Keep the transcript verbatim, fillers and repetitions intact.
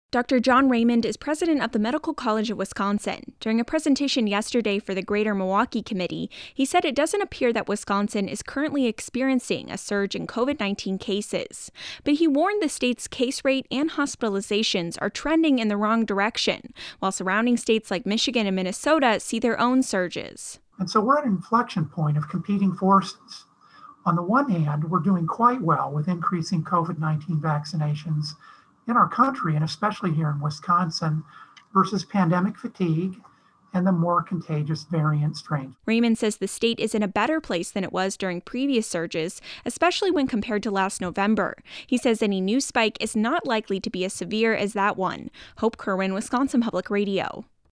Doctor John Raymond is president of the Medical College of Wisconsin. During a presentation yesterday for the Greater Milwaukee Committee, he said it doesn't appear that Wisconsin is currently experiencing a surge in covid nineteen cases. But he warned the state's case rate and hospitalizations are trending in the wrong direction, while surrounding states like Michigan and Minnesota see their own surges. And so we're at an inflection point of competing forces. On the one hand, we're doing quite well with increasing covid nineteen vaccinations in our country, and especially here in Wisconsin, versus pandemic fatigue and the more contagious variant strains. Raymond says the state is in a better place than it was during previous surges, especially when compared to last November. He says any new spike is not likely to be as severe as that one. Hope Kerwin, Wisconsin Public Radio.